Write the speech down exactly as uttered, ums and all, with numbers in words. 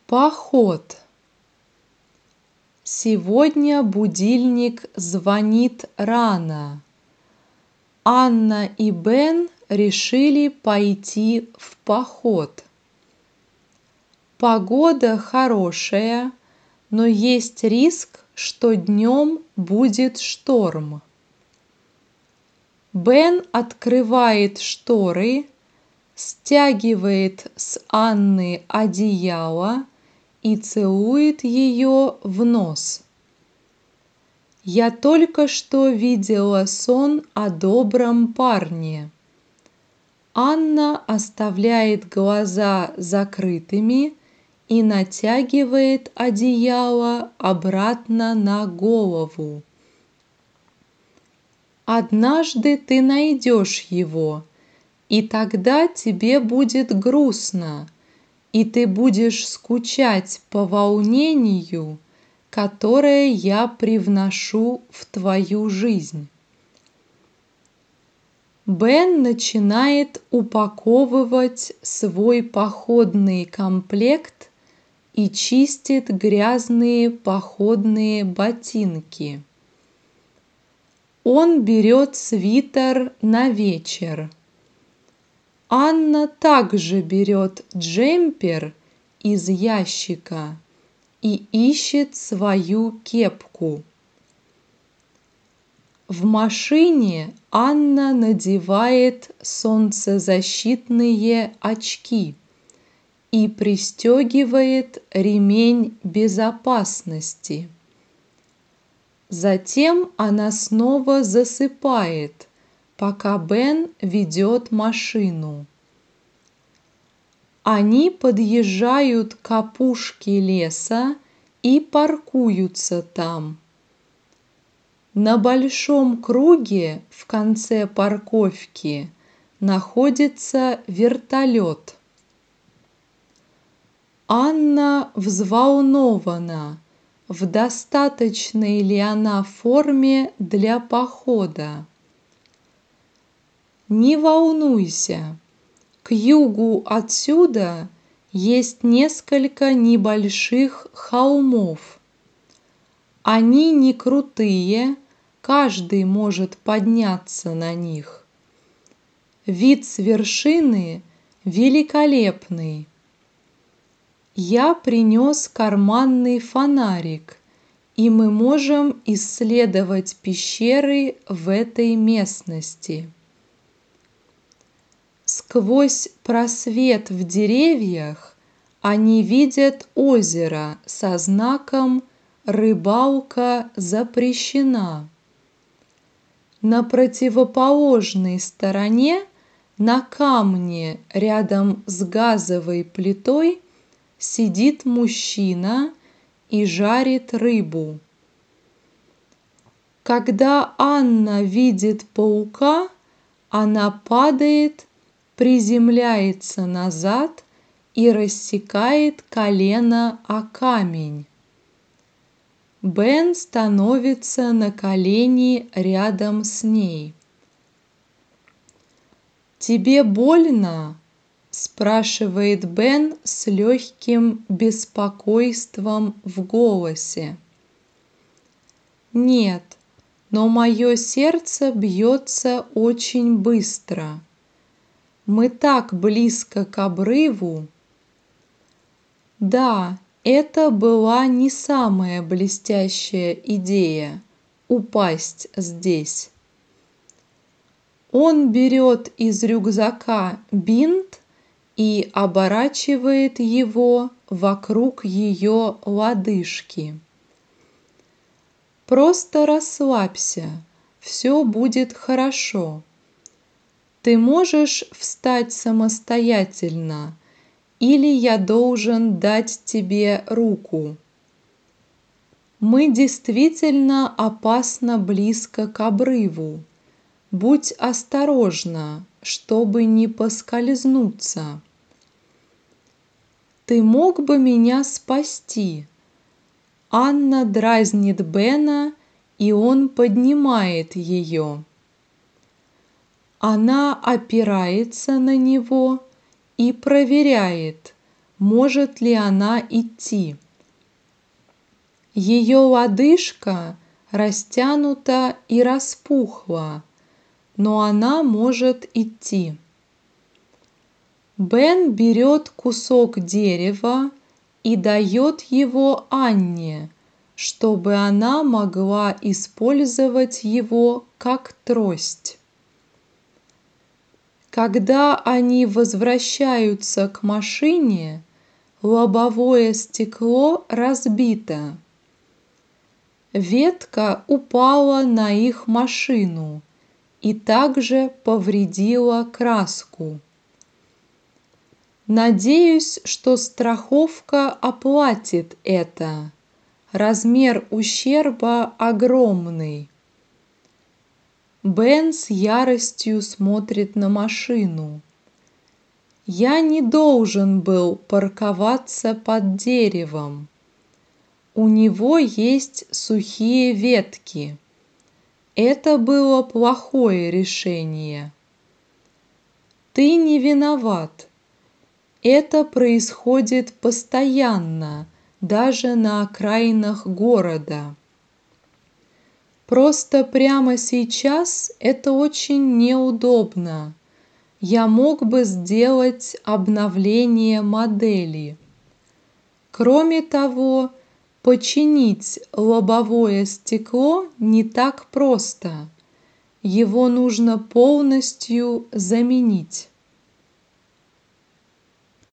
Поход. Сегодня будильник звонит рано. Анна и Бен решили пойти в поход. Погода хорошая, но есть риск, что днем будет шторм. Бен открывает шторы, стягивает с Анны одеяло и целует ее в нос. Я только что видела сон о добром парне. Анна оставляет глаза закрытыми и натягивает одеяло обратно на голову. Однажды ты найдешь его, и тогда тебе будет грустно, и ты будешь скучать по волнению, которое я привношу в твою жизнь. Бен начинает упаковывать свой походный комплект и чистит грязные походные ботинки. Он берет свитер на вечер. Анна также берет джемпер из ящика и ищет свою кепку. В машине Анна надевает солнцезащитные очки и пристегивает ремень безопасности. Затем она снова засыпает, пока Бен ведет машину. Они подъезжают к опушке леса и паркуются там. На большом круге в конце парковки находится вертолет. Анна взволнована, в достаточной ли она форме для похода. Не волнуйся, к югу отсюда есть несколько небольших холмов. Они не крутые, каждый может подняться на них. Вид с вершины великолепный. Я принес карманный фонарик, и мы можем исследовать пещеры в этой местности. Сквозь просвет в деревьях они видят озеро со знаком «Рыбалка запрещена». На противоположной стороне, на камне рядом с газовой плитой, сидит мужчина и жарит рыбу. Когда Анна видит паука, она падает, приземляется назад и рассекает колено о камень. Бен становится на колени рядом с ней. «Тебе больно?» — спрашивает Бен с легким беспокойством в голосе. «Нет, но мое сердце бьется очень быстро. Мы так близко к обрыву». Да, это была не самая блестящая идея — упасть здесь. Он берет из рюкзака бинт и оборачивает его вокруг ее лодыжки. «Просто расслабься, все будет хорошо. Ты можешь встать самостоятельно, или я должен дать тебе руку? Мы действительно опасно близко к обрыву. Будь осторожна, чтобы не поскользнуться. Ты мог бы меня спасти?» Анна дразнит Бена, и он поднимает ее. Она опирается на него и проверяет, может ли она идти. Ее лодыжка растянута и распухла, но она может идти. Бен берет кусок дерева и дает его Анне, чтобы она могла использовать его как трость. Когда они возвращаются к машине, лобовое стекло разбито. Ветка упала на их машину и также повредила краску. Надеюсь, что страховка оплатит это. Размер ущерба огромный. Бен с яростью смотрит на машину. Я не должен был парковаться под деревом. У него есть сухие ветки. Это было плохое решение. Ты не виноват. Это происходит постоянно, даже на окраинах города. Просто прямо сейчас это очень неудобно. Я мог бы сделать обновление модели. Кроме того, починить лобовое стекло не так просто. Его нужно полностью заменить.